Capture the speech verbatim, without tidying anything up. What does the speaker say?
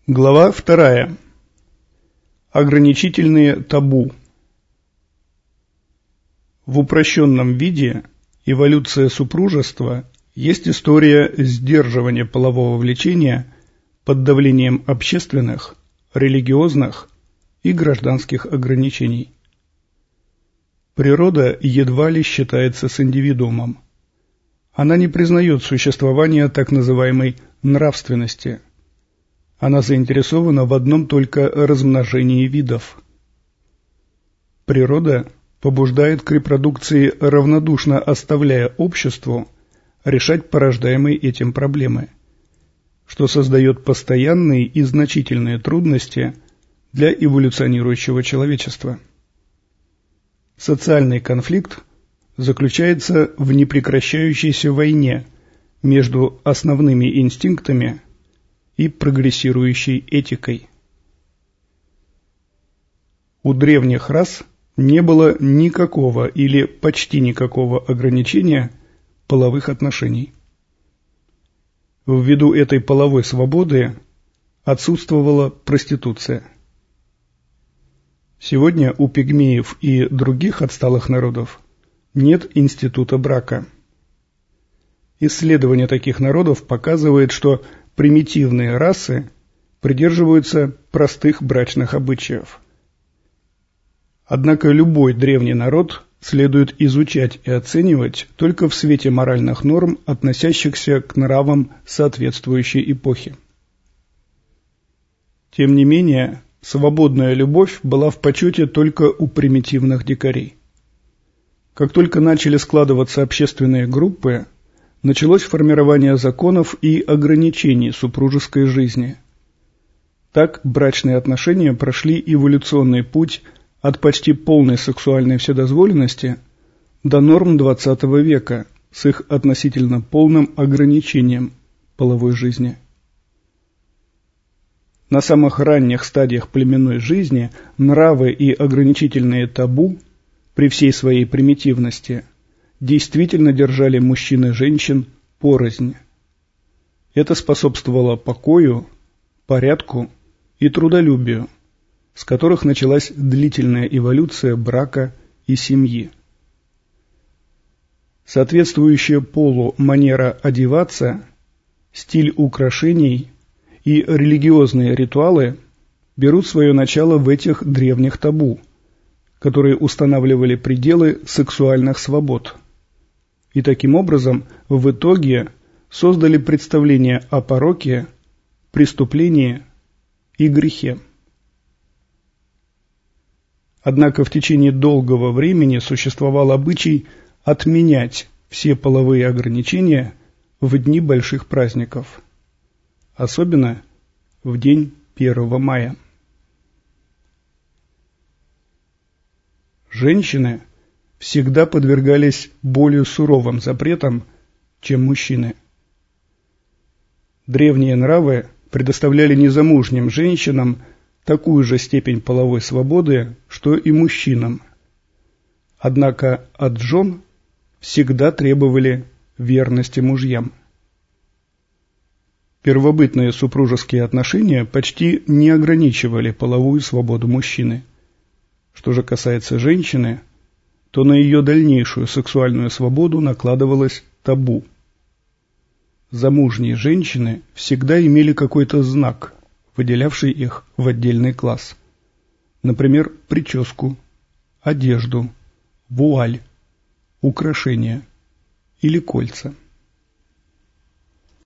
Глава вторая. Ограничительные табу. В упрощенном виде эволюция супружества есть история сдерживания полового влечения под давлением общественных, религиозных и гражданских ограничений. Природа едва ли считается с индивидуумом. Она не признает существования так называемой нравственности. Она заинтересована в одном только размножении видов. Природа побуждает к репродукции, равнодушно оставляя обществу решать порождаемые этим проблемы, что создает постоянные и значительные трудности для эволюционирующего человечества. Социальный конфликт заключается в непрекращающейся войне между основными инстинктами и прогрессирующей этикой. У древних рас не было никакого или почти никакого ограничения половых отношений. Ввиду этой половой свободы отсутствовала проституция. Сегодня у пигмеев и других отсталых народов нет института брака. Исследование таких народов показывает, что примитивные расы придерживаются простых брачных обычаев. Однако любой древний народ следует изучать и оценивать только в свете моральных норм, относящихся к нравам соответствующей эпохи. Тем не менее, свободная любовь была в почете только у примитивных дикарей. Как только начали складываться общественные группы, началось формирование законов и ограничений супружеской жизни. Так брачные отношения прошли эволюционный путь от почти полной сексуальной вседозволенности до норм двадцатого века с их относительно полным ограничением половой жизни. На самых ранних стадиях племенной жизни нравы и ограничительные табу при всей своей примитивности действительно держали мужчин и женщин порознь. Это способствовало покою, порядку и трудолюбию, с которых началась длительная эволюция брака и семьи. Соответствующая полу манера одеваться, стиль украшений и религиозные ритуалы берут свое начало в этих древних табу, которые устанавливали пределы сексуальных свобод. И таким образом в итоге создали представление о пороке, преступлении и грехе. Однако в течение долгого времени существовал обычай отменять все половые ограничения в дни больших праздников, особенно в день первого мая. Женщины всегда подвергались более суровым запретам, чем мужчины. Древние нравы предоставляли незамужним женщинам такую же степень половой свободы, что и мужчинам. Однако от жен всегда требовали верности мужьям. Первобытные супружеские отношения почти не ограничивали половую свободу мужчины. Что же касается женщины, то на ее дальнейшую сексуальную свободу накладывалось табу. Замужние женщины всегда имели какой-то знак, выделявший их в отдельный класс. Например, прическу, одежду, вуаль, украшения или кольца.